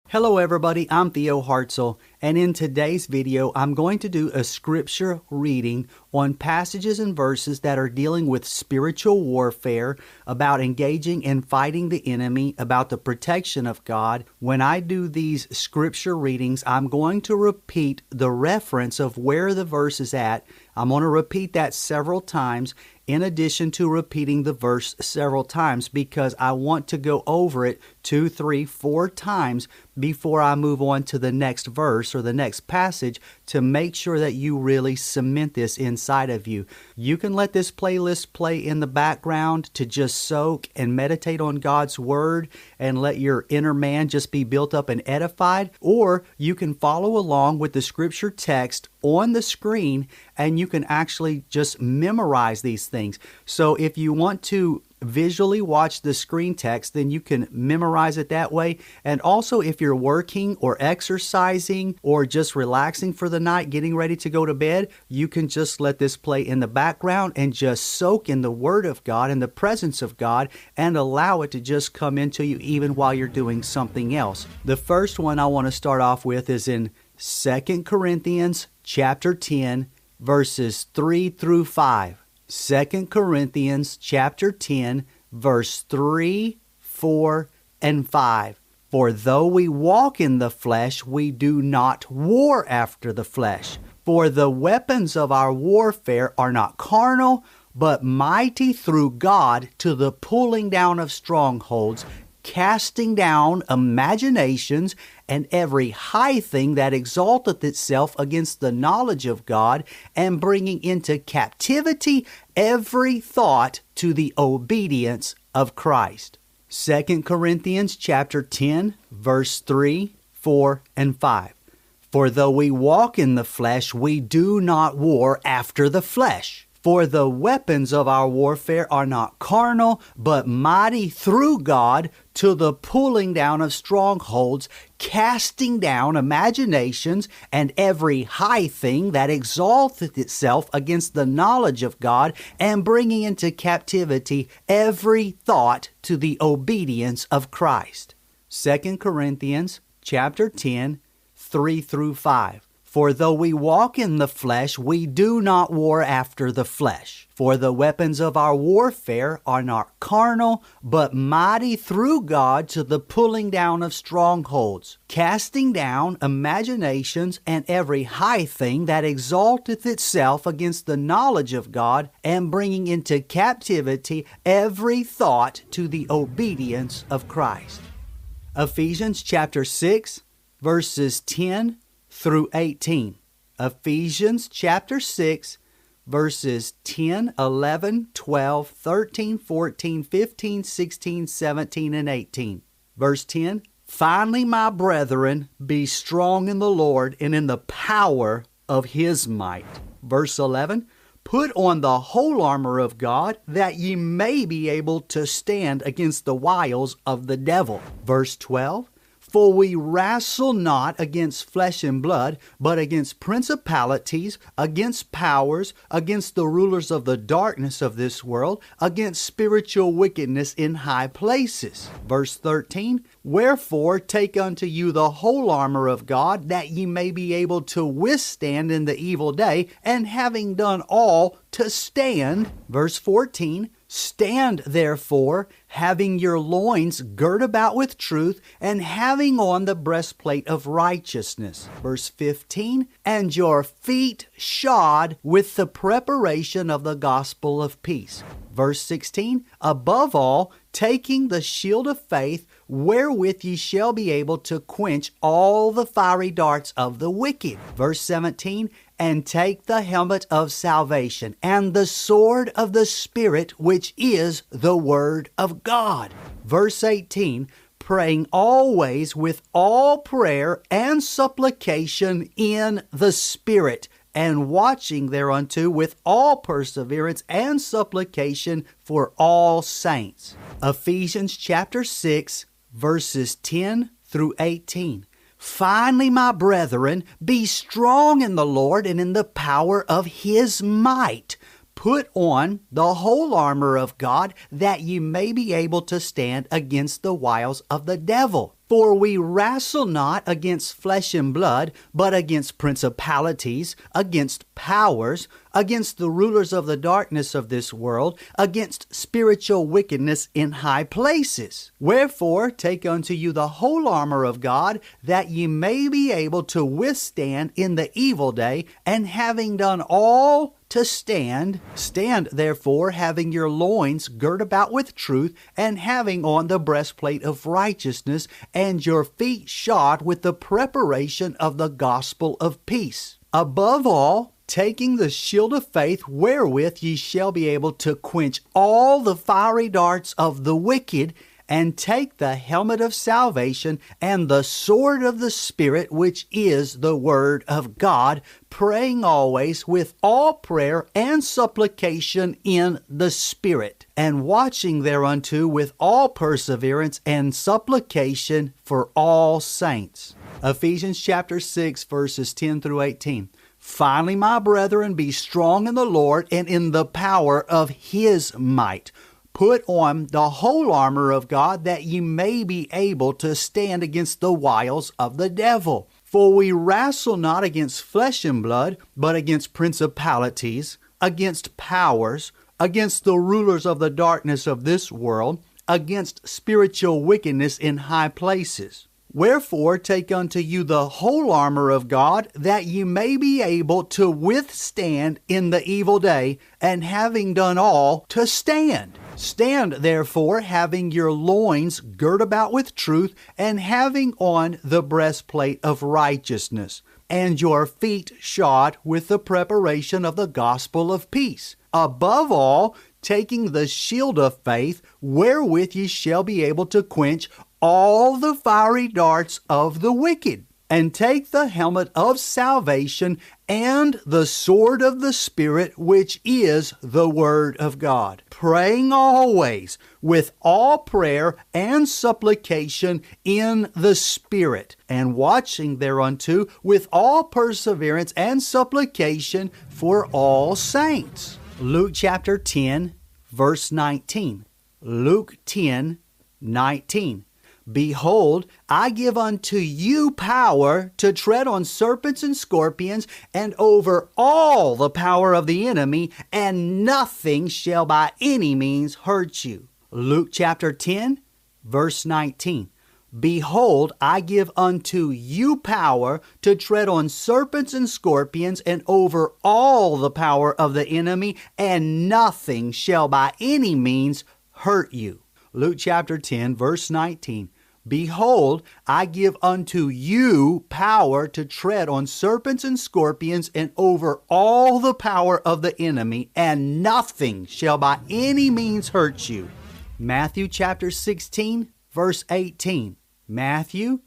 Hello everybody, I'm Theo Hartzell, and in today's video I'm going to do a scripture reading on passages and verses that are dealing with spiritual warfare, about engaging and fighting the enemy, about the protection of God. When I do these scripture readings, I'm going to repeat the reference of where the verse is at. I'm going to repeat that several times, in addition to repeating the verse several times, because I want to go over it 2, 3, 4 times before I move on to the next verse or the next passage, to make sure that you really cement this inside of you. You can let this playlist play in the background to just soak and meditate on God's Word and let your inner man just be built up and edified, or you can follow along with the scripture text on the screen and you can actually just memorize these things. So if you want to visually watch the screen text, then you can memorize it that way. And also, if you're working or exercising or just relaxing for the night, getting ready to go to bed, you can just let this play in the background and just soak in the Word of God and the presence of God and allow it to just come into you even while you're doing something else. The first one I want to start off with is in 2 Corinthians chapter 10, verses 3 through 5. 2 Corinthians chapter 10, verse 3, 4, and 5. For though we walk in the flesh, we do not war after the flesh. For the weapons of our warfare are not carnal, but mighty through God to the pulling down of strongholds, casting down imaginations and every high thing that exalteth itself against the knowledge of God, and bringing into captivity every thought to the obedience of Christ. 2 Corinthians chapter 10, verse 3, 4, and 5. For though we walk in the flesh, we do not war after the flesh. For the weapons of our warfare are not carnal, but mighty through God to the pulling down of strongholds, casting down imaginations and every high thing that exalteth itself against the knowledge of God, and bringing into captivity every thought to the obedience of Christ. 2 Corinthians chapter 10, 3 through 5. For though we walk in the flesh, we do not war after the flesh. For the weapons of our warfare are not carnal, but mighty through God to the pulling down of strongholds, casting down imaginations and every high thing that exalteth itself against the knowledge of God, and bringing into captivity every thought to the obedience of Christ. Ephesians chapter 6, verses 10 through 18. Ephesians chapter 6, verses 10, 11, 12, 13, 14, 15, 16, 17, and 18. Verse 10, Finally, my brethren, be strong in the Lord and in the power of His might. Verse 11, Put on the whole armor of God, that ye may be able to stand against the wiles of the devil. Verse 12, For we wrestle not against flesh and blood, but against principalities, against powers, against the rulers of the darkness of this world, against spiritual wickedness in high places. Verse 13, Wherefore take unto you the whole armor of God, that ye may be able to withstand in the evil day, and having done all, to stand. Verse 14, Stand therefore, having your loins girt about with truth, and having on the breastplate of righteousness. Verse 15, And your feet shod with the preparation of the gospel of peace. Verse 16, Above all, taking the shield of faith, wherewith ye shall be able to quench all the fiery darts of the wicked. Verse 17, And take the helmet of salvation, and the sword of the Spirit, which is the Word of God. Verse 18, Praying always with all prayer and supplication in the Spirit, and watching thereunto with all perseverance and supplication for all saints. Ephesians chapter 6, verses 10 through 18. Finally, my brethren, be strong in the Lord and in the power of His might. Put on the whole armor of God, that ye may be able to stand against the wiles of the devil. For we wrestle not against flesh and blood, but against principalities, against powers, against the rulers of the darkness of this world, against spiritual wickedness in high places. Wherefore, take unto you the whole armor of God, that ye may be able to withstand in the evil day, and having done all to stand. Stand therefore, having your loins girt about with truth, and having on the breastplate of righteousness, and your feet shod with the preparation of the gospel of peace. Above all, taking the shield of faith, wherewith ye shall be able to quench all the fiery darts of the wicked, and take the helmet of salvation and the sword of the Spirit, which is the word of God, praying always with all prayer and supplication in the Spirit, and watching thereunto with all perseverance and supplication for all saints. Ephesians chapter 6, verses 10 through 18. Finally, my brethren, be strong in the Lord and in the power of His might. Put on the whole armor of God, that ye may be able to stand against the wiles of the devil. For we wrestle not against flesh and blood, but against principalities, against powers, against the rulers of the darkness of this world, against spiritual wickedness in high places. Wherefore, take unto you the whole armor of God, that ye may be able to withstand in the evil day, and having done all, to stand. Stand therefore, having your loins girt about with truth, and having on the breastplate of righteousness, and your feet shod with the preparation of the gospel of peace. Above all, taking the shield of faith, wherewith ye shall be able to quench all the fiery darts of the wicked, and take the helmet of salvation and the sword of the Spirit, which is the word of God, praying always with all prayer and supplication in the Spirit, and watching thereunto with all perseverance and supplication for all saints. Luke chapter 10, verse 19. Luke 10, 19. Behold, I give unto you power to tread on serpents and scorpions, and over all the power of the enemy, and nothing shall by any means hurt you. Luke chapter 10, verse 19. Behold, I give unto you power to tread on serpents and scorpions, and over all the power of the enemy, and nothing shall by any means hurt you. Luke chapter 10, verse 19. Behold, I give unto you power to tread on serpents and scorpions, and over all the power of the enemy, and nothing shall by any means hurt you. Matthew chapter 16, verse 18. Matthew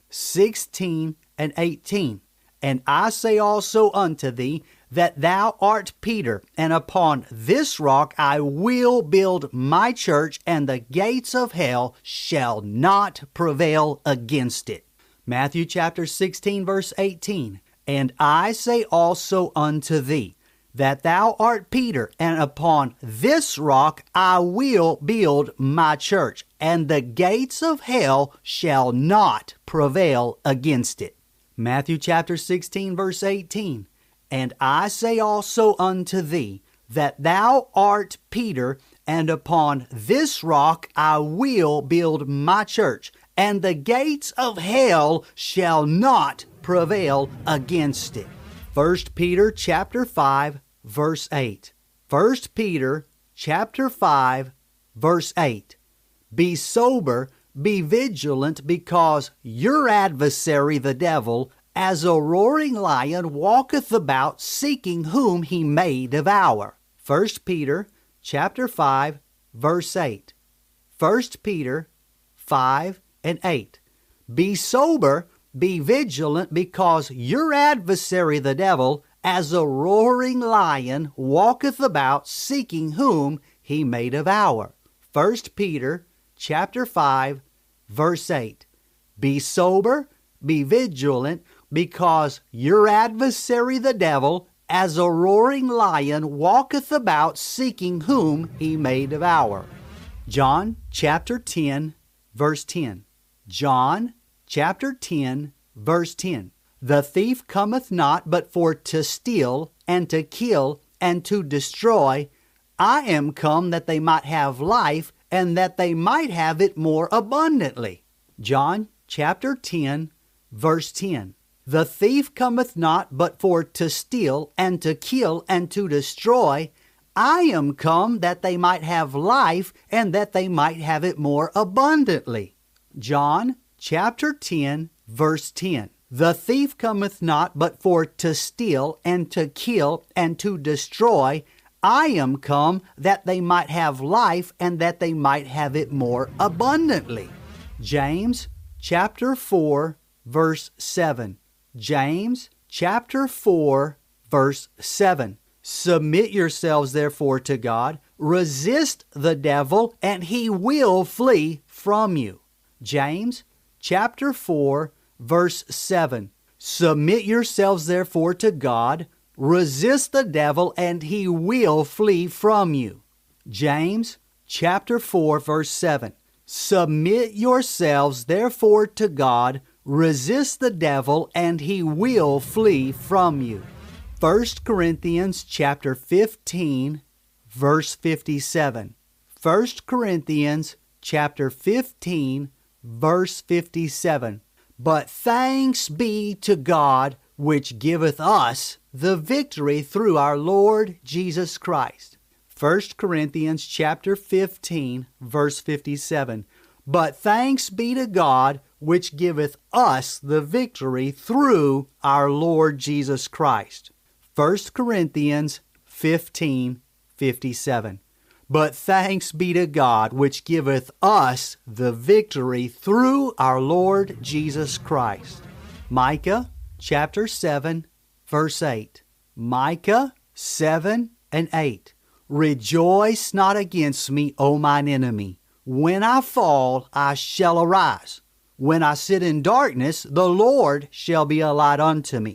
16 and 18. And I say also unto thee, that thou art Peter, and upon this rock I will build my church, and the gates of hell shall not prevail against it. Matthew chapter 16, verse 18. And I say also unto thee, that thou art Peter, and upon this rock I will build my church, and the gates of hell shall not prevail against it. Matthew chapter 16, verse 18. And I say also unto thee, that thou art Peter, and upon this rock I will build my church, and the gates of hell shall not prevail against it. 1 Peter chapter 5, verse 8. 1 Peter chapter 5, verse 8. Be sober, be vigilant, because your adversary the devil, as a roaring lion, walketh about, seeking whom he may devour. 1 Peter chapter 5, verse 8. 1 Peter 5 and 8. Be sober, be vigilant, because your adversary the devil, as a roaring lion, walketh about, seeking whom he may devour. 1 Peter chapter 5, verse 8. Be sober, be vigilant, because your adversary the devil, as a roaring lion, walketh about, seeking whom he may devour. John chapter 10, verse 10. John chapter 10, verse 10. The thief cometh not but for to steal, and to kill, and to destroy. I am come that they might have life, and that they might have it more abundantly. John chapter 10, verse 10. The thief cometh not but for to steal, and to kill, and to destroy. I am come that they might have life, and that they might have it more abundantly. John chapter 10, verse 10. The thief cometh not but for to steal, and to kill, and to destroy. I am come that they might have life, and that they might have it more abundantly. James chapter 4, verse 7. James chapter 4, verse 7. Submit yourselves therefore to God. Resist the devil, and he will flee from you. James chapter 4, verse 7. Submit yourselves therefore to God. Resist the devil, and he will flee from you. James chapter 4, verse 7. Submit yourselves therefore to God. Resist the devil, and he will flee from you. 1 Corinthians chapter 15, verse 57. 1 Corinthians chapter 15, verse 57. But thanks be to God, which giveth us the victory through our Lord Jesus Christ. 1 Corinthians chapter 15, verse 57. But thanks be to God, which giveth us the victory through our Lord Jesus Christ. 1 Corinthians 15, 57. But thanks be to God, which giveth us the victory through our Lord Jesus Christ. Micah chapter 7, verse 8. Micah 7 and 8. Rejoice not against me, O mine enemy. When I fall, I shall arise. When I sit in darkness, the Lord shall be a light unto me.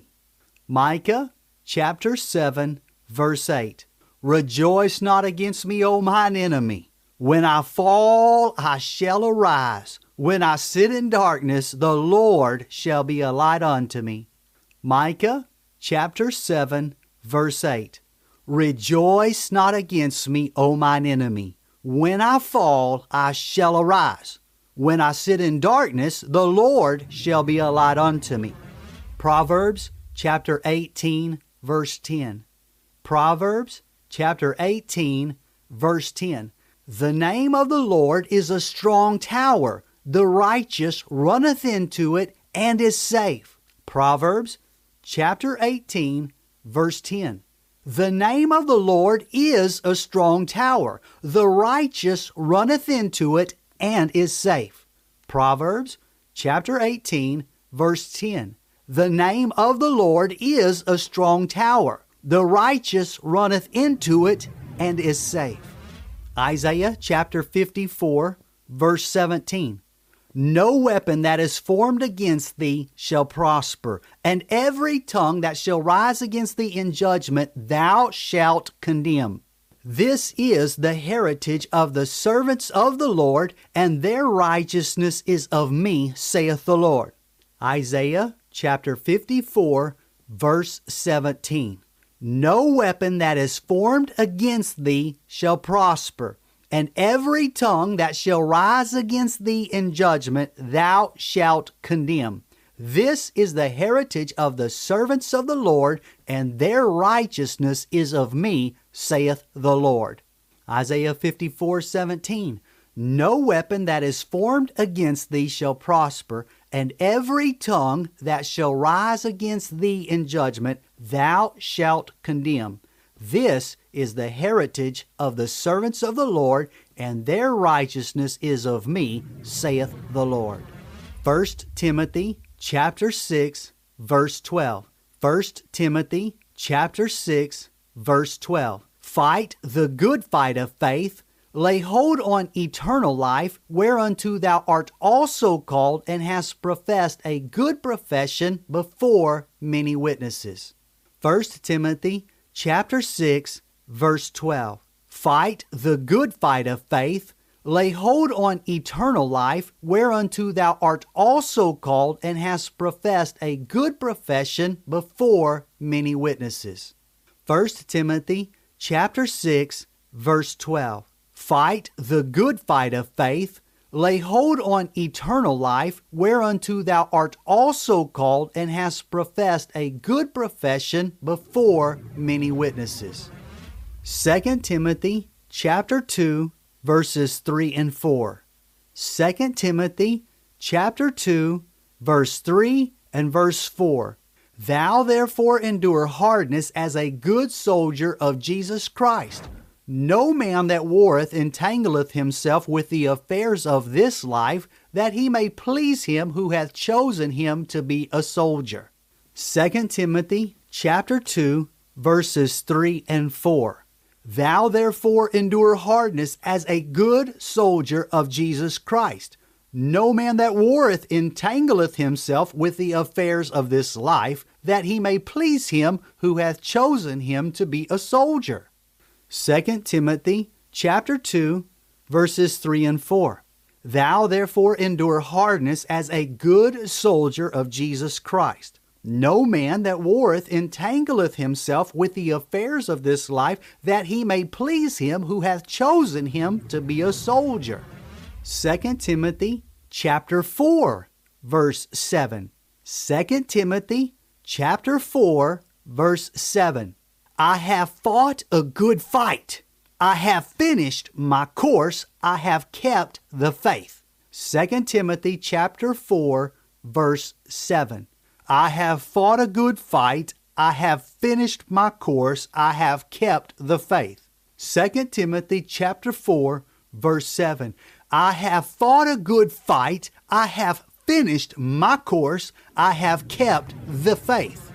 Micah chapter 7, verse 8. Rejoice not against me, O mine enemy. When I fall, I shall arise. When I sit in darkness, the Lord shall be a light unto me. Micah chapter 7, verse 8. Rejoice not against me, O mine enemy. When I fall, I shall arise. When I sit in darkness, the Lord shall be a light unto me. Proverbs chapter 18, verse 10. Proverbs chapter 18, verse 10. The name of the Lord is a strong tower. The righteous runneth into it and is safe. Proverbs chapter 18, verse 10. The name of the Lord is a strong tower. The righteous runneth into it and is safe. Proverbs chapter 18, verse 10. The name of the Lord is a strong tower. The righteous runneth into it and is safe. Isaiah chapter 54, verse 17. No weapon that is formed against thee shall prosper, and every tongue that shall rise against thee in judgment thou shalt condemn. This is the heritage of the servants of the Lord, and their righteousness is of me, saith the Lord. Isaiah chapter 54, verse 17. No weapon that is formed against thee shall prosper, and every tongue that shall rise against thee in judgment thou shalt condemn. This is the heritage of the servants of the Lord, and their righteousness is of me, saith the Lord. Isaiah 54:17. No weapon that is formed against thee shall prosper, and every tongue that shall rise against thee in judgment thou shalt condemn. This is the heritage of the servants of the Lord, and their righteousness is of me, saith the Lord. 1 Timothy chapter 6, verse 12. 1 Timothy chapter 6, verse 12. Fight the good fight of faith, lay hold on eternal life, whereunto thou art also called, and hast professed a good profession before many witnesses. 1 Timothy chapter 6, verse 12. Fight the good fight of faith, lay hold on eternal life, whereunto thou art also called, and hast professed a good profession before many witnesses. 1 Timothy chapter 6, verse 12. Fight the good fight of faith, lay hold on eternal life, whereunto thou art also called, and hast professed a good profession before many witnesses. 2 Timothy chapter 2, verses 3 and 4. 2 Timothy chapter 2, verse 3 and verse 4. Thou therefore endure hardness as a good soldier of Jesus Christ. No man that warreth entangleth himself with the affairs of this life, that he may please him who hath chosen him to be a soldier. 2 Timothy chapter 2, verses 3 and 4. Thou therefore endure hardness as a good soldier of Jesus Christ. No man that warreth entangleth himself with the affairs of this life, that he may please him who hath chosen him to be a soldier. 2 Timothy chapter 2, verses 3 and 4. Thou therefore endure hardness as a good soldier of Jesus Christ. No man that warreth entangleth himself with the affairs of this life, that he may please him who hath chosen him to be a soldier. 2 Timothy chapter 4, verse 7. 2 Timothy chapter 4, verse 7. I have fought a good fight. I have finished my course. I have kept the faith. 2 Timothy chapter 4, verse 7. I have fought a good fight. I have finished my course. I have kept the faith. 2 Timothy chapter 4, verse 7. I have fought a good fight. I have finished my course. I have kept the faith.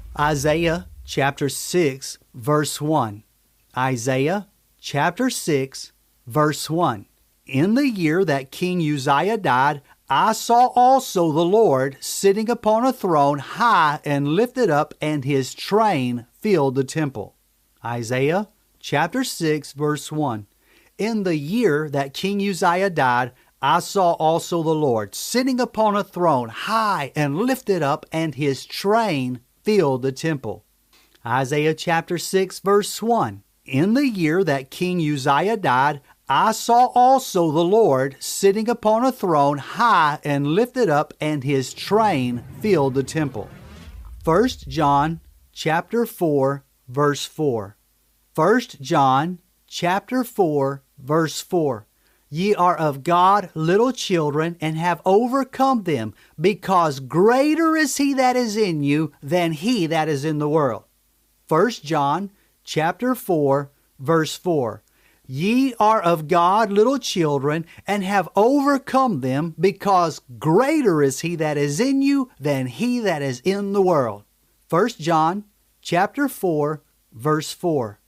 Isaiah chapter 6, verse 1. Isaiah chapter 6, verse 1. In the year that King Uzziah died, I saw also the Lord sitting upon a throne high and lifted up, and his train filled the temple. Isaiah chapter 6, verse 1. In the year that King Uzziah died, I saw also the Lord sitting upon a throne high and lifted up, and his train filled the temple. Isaiah chapter 6, verse 1. In the year that King Uzziah died, I saw also the Lord sitting upon a throne high and lifted up, and his train filled the temple. 1 John chapter 4, verse 4. 1 John chapter 4, verse 4. Ye are of God, little children, and have overcome them, because greater is he that is in you than he that is in the world. 1 John chapter 4, verse 4. Ye are of God, little children, and have overcome them, because greater is he that is in you than he that is in the world. 1 John chapter 4, verse 4.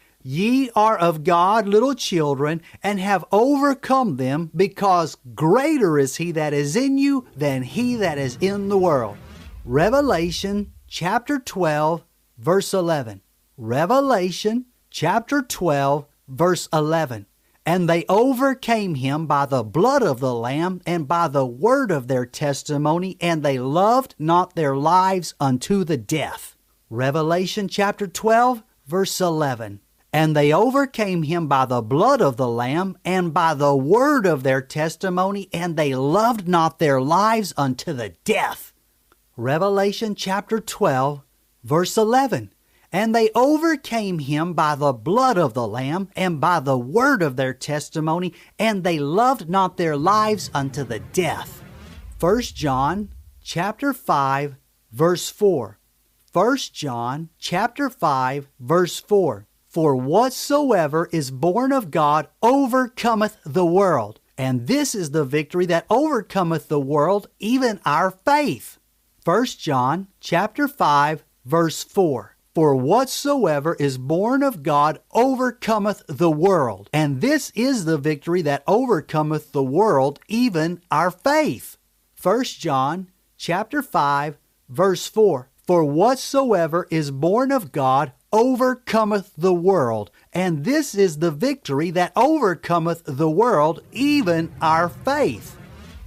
Ye are of God, little children, and have overcome them, because greater is he that is in you than he that is in the world. Revelation chapter 12, verse 11. Revelation chapter 12, verse 11. And they overcame him by the blood of the Lamb and by the word of their testimony, and they loved not their lives unto the death. Revelation chapter 12, verse 11. And they overcame him by the blood of the Lamb and by the word of their testimony, and they loved not their lives unto the death. Revelation chapter 12, verse 11. And they overcame him by the blood of the Lamb and by the word of their testimony, and they loved not their lives unto the death. 1 John chapter 5, verse 4. 1 John chapter 5, verse 4. For whatsoever is born of God overcometh the world, and this is the victory that overcometh the world, even our faith. 1 John chapter 5, verse 4. For whatsoever is born of God overcometh the world, and this is the victory that overcometh the world, even our faith. 1 John chapter 5, verse 4. For whatsoever is born of God overcometh the world, and this is the victory that overcometh the world, even our faith.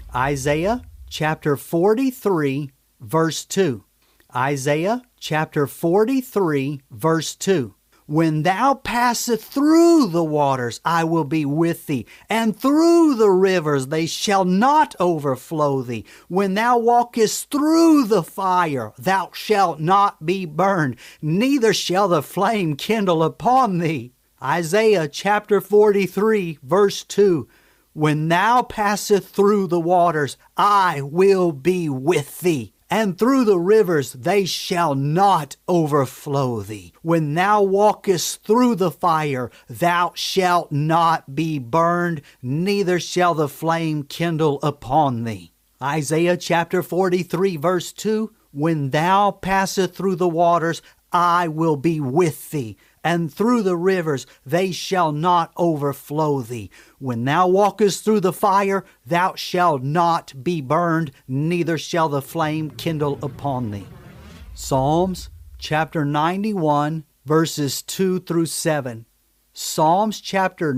Isaiah chapter 43, verse 2. Isaiah chapter 43, verse 2. When thou passest through the waters, I will be with thee, and through the rivers they shall not overflow thee. When thou walkest through the fire, thou shalt not be burned, neither shall the flame kindle upon thee. Isaiah chapter 43, verse 2. When thou passest through the waters, I will be with thee. And through the rivers they shall not overflow thee. When thou walkest through the fire, thou shalt not be burned, neither shall the flame kindle upon thee. Isaiah chapter 43, verse 2, when thou passest through the waters, I will be with thee, and through the rivers they shall not overflow thee. When thou walkest through the fire, thou shalt not be burned, neither shall the flame kindle upon thee. Psalms chapter 91, verses 2 through 7. Psalms chapter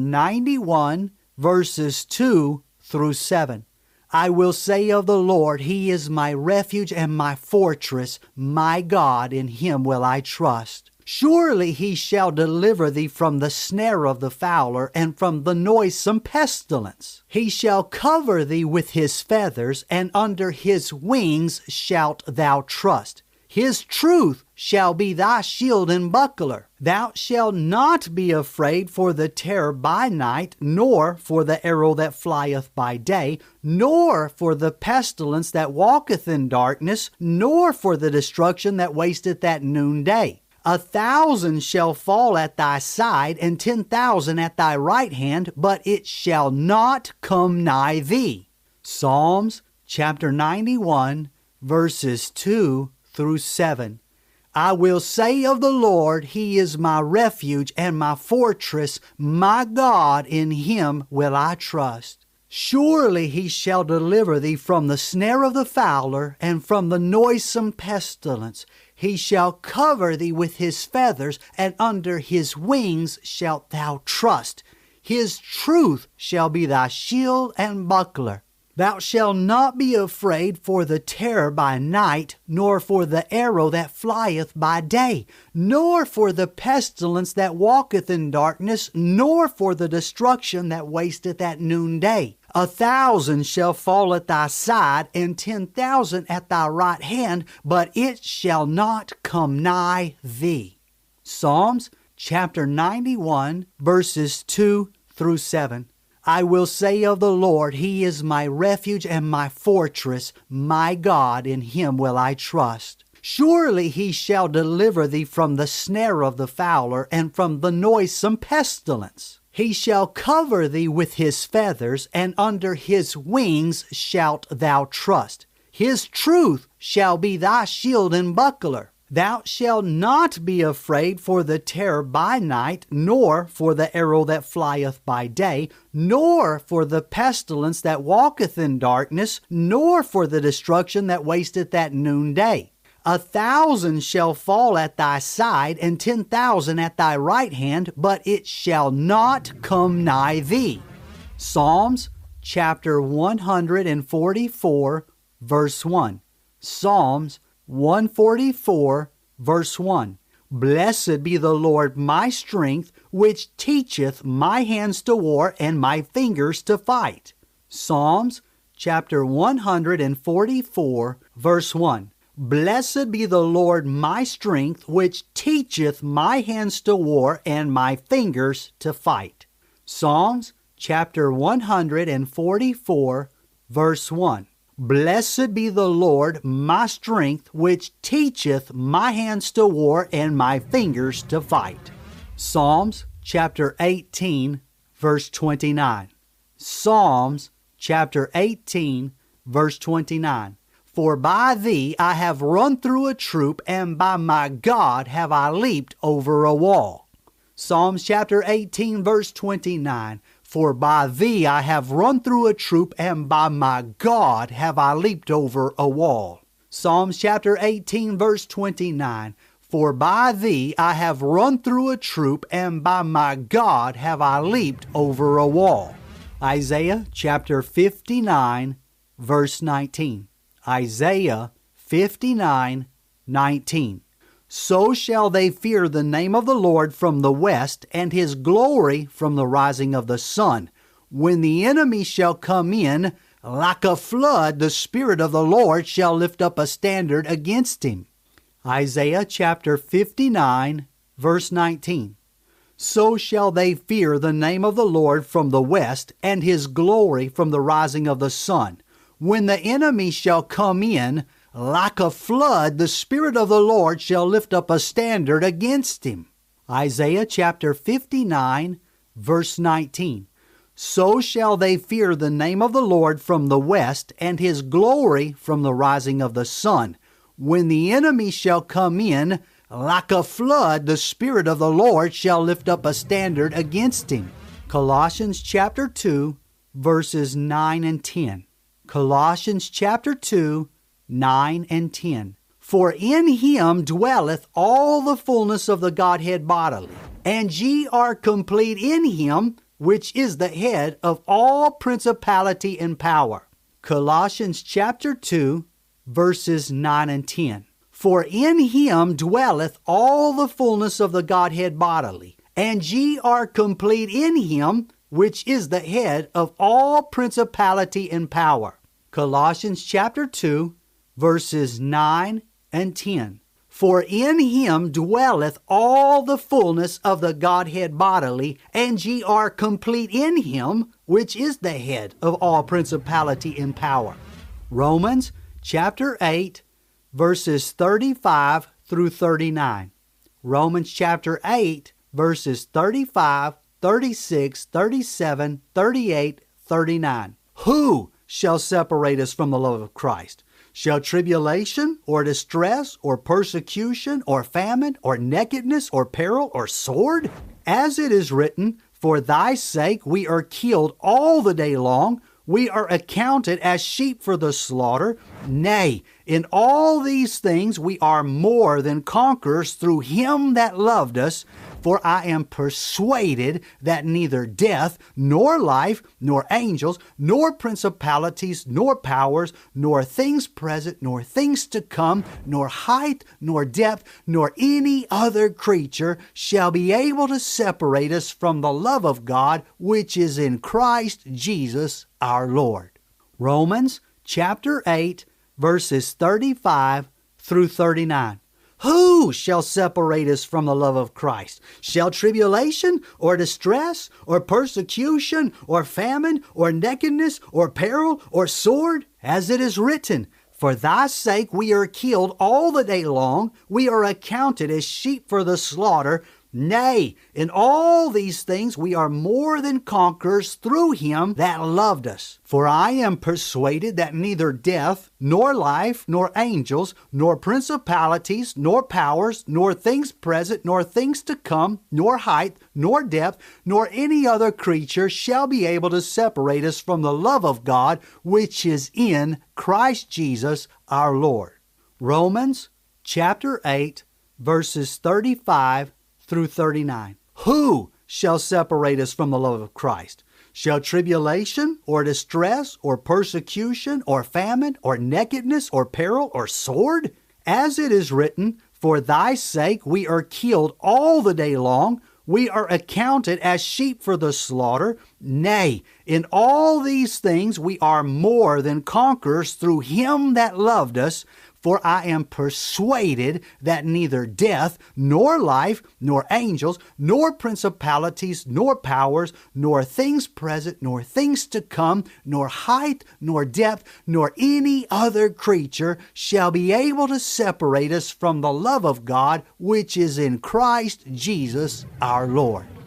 91, verses 2 through 7. I will say of the Lord, He is my refuge and my fortress, my God, in Him will I trust. Surely He shall deliver thee from the snare of the fowler and from the noisome pestilence. He shall cover thee with His feathers, and under His wings shalt thou trust. His truth shall be thy shield and buckler. Thou shalt not be afraid for the terror by night, nor for the arrow that flieth by day, nor for the pestilence that walketh in darkness, nor for the destruction that wasteth at noonday. 1,000 shall fall at thy side, and 10,000 at thy right hand, but it shall not come nigh thee. Psalms chapter 91, verses 2 through 7. I will say of the Lord, He is my refuge and my fortress, my God, in Him will I trust. Surely He shall deliver thee from the snare of the fowler and from the noisome pestilence. He shall cover thee with His feathers, and under His wings shalt thou trust. His truth shall be thy shield and buckler. Thou shalt not be afraid for the terror by night, nor for the arrow that flieth by day, nor for the pestilence that walketh in darkness, nor for the destruction that wasteth at noonday. 1,000 shall fall at thy side, and 10,000 at thy right hand, but it shall not come nigh thee. Psalms chapter 91, verses 2 through 7. I will say of the Lord, He is my refuge and my fortress, my God, in Him will I trust. Surely He shall deliver thee from the snare of the fowler and from the noisome pestilence. He shall cover thee with His feathers, and under His wings shalt thou trust. His truth shall be thy shield and buckler. Thou shalt not be afraid for the terror by night, nor for the arrow that flieth by day, nor for the pestilence that walketh in darkness, nor for the destruction that wasteth at noonday. 1,000 shall fall at thy side, and 10,000 at thy right hand, but it shall not come nigh thee. Psalms chapter 144, verse 1. Psalms 144, verse 1. Blessed be the Lord my strength, which teacheth my hands to war and my fingers to fight. Psalms chapter 144, verse 1. Blessed be the Lord my strength, which teacheth my hands to war and my fingers to fight. Psalms chapter 144, verse 1. Blessed be the Lord my strength, which teacheth my hands to war and my fingers to fight. Psalms chapter 18, verse 29. Psalms chapter 18, verse 29. For by thee I have run through a troop, and by my God have I leaped over a wall. Psalms chapter 18, verse 29. For by thee I have run through a troop, and by my God have I leaped over a wall. Psalms chapter 18, verse 29. For by thee I have run through a troop, and by my God have I leaped over a wall. Isaiah chapter 59, verse 19. Isaiah 59:19. So shall they fear the name of the Lord from the west, and his glory from the rising of the sun. When the enemy shall come in like a flood, the Spirit of the Lord shall lift up a standard against him. Isaiah chapter 59, verse 19. So shall they fear the name of the Lord from the west, and his glory from the rising of the sun. When the enemy shall come in like a flood, the Spirit of the Lord shall lift up a standard against him. Isaiah chapter 59, verse 19. So shall they fear the name of the Lord from the west, and his glory from the rising of the sun. When the enemy shall come in like a flood, the Spirit of the Lord shall lift up a standard against him. Colossians chapter 2, verses 9 and 10. Colossians chapter 2, 9 and 10. For in him dwelleth all the fullness of the Godhead bodily, and ye are complete in him, which is the head of all principality and power. Colossians chapter 2, verses 9 and 10. For in him dwelleth all the fullness of the Godhead bodily, and ye are complete in him, which is the head of all principality and power. Colossians chapter 2, verses 9 and 10. For in him dwelleth all the fullness of the Godhead bodily, and ye are complete in him, which is the head of all principality and power. Romans chapter 8, verses 35 through 39. Romans chapter 8, verses 35, 36, 37, 38, 39. Who shall separate us from the love of Christ? Shall tribulation, or distress, or persecution, or famine, or nakedness, or peril, or sword? As it is written, For thy sake we are killed all the day long. We are accounted as sheep for the slaughter. Nay, in all these things we are more than conquerors through him that loved us. For I am persuaded that neither death, nor life, nor angels, nor principalities, nor powers, nor things present, nor things to come, nor height, nor depth, nor any other creature shall be able to separate us from the love of God, which is in Christ Jesus our Lord. Romans chapter 8, verses 35 through 39. Who shall separate us from the love of Christ? Shall tribulation, or distress, or persecution, or famine, or nakedness, or peril, or sword? As it is written, For thy sake we are killed all the day long. We are accounted as sheep for the slaughter. Nay, in all these things we are more than conquerors through him that loved us. For I am persuaded that neither death, nor life, nor angels, nor principalities, nor powers, nor things present, nor things to come, nor height, nor depth, nor any other creature shall be able to separate us from the love of God, which is in Christ Jesus our Lord. Romans chapter 8, verses 35 through 39. Who shall separate us from the love of Christ? Shall tribulation, or distress, or persecution, or famine, or nakedness, or peril, or sword? As it is written, For thy sake we are killed all the day long. We are accounted as sheep for the slaughter. Nay, in all these things we are more than conquerors through him that loved us. For I am persuaded that neither death, nor life, nor angels, nor principalities, nor powers, nor things present, nor things to come, nor height, nor depth, nor any other creature shall be able to separate us from the love of God, which is in Christ Jesus our Lord.